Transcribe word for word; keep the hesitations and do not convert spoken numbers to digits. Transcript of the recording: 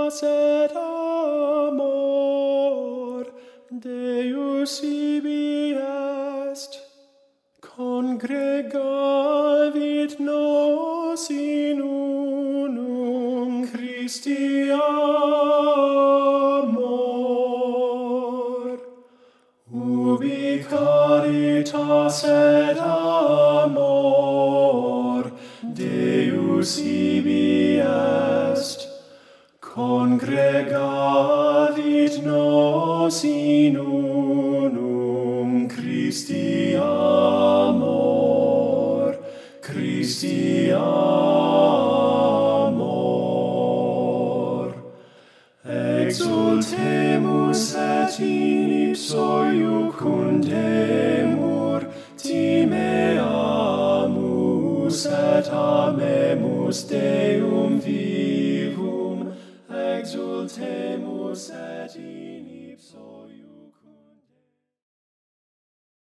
Caritas et amor Deus ibi est, congregavit nos in unum Christi amor. Ubi caritas et amor Deus ibi est, congregavit nos in unum Christi amor, Christi amor. Exultemus et in ipso iucundemur, timeamus et amemus Deum vivum, exultemus et in ipso